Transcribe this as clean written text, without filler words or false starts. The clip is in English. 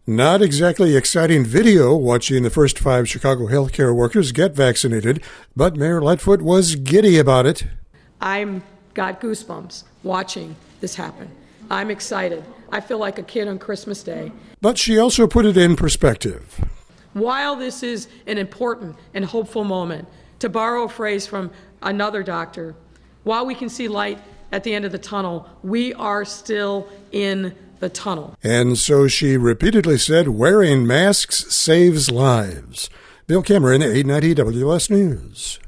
Not exactly exciting video watching the first 5 Chicago healthcare workers get vaccinated, but Mayor Lightfoot was giddy about it. I'm got goosebumps watching this happen. I'm excited. I feel like a kid on Christmas Day. But she also put it in perspective. While this is an important and hopeful moment, to borrow a phrase from another doctor, while we can see light at the end of the tunnel, we are still in the tunnel. And so she repeatedly said wearing masks saves lives. Bill Cameron, 890 WS News.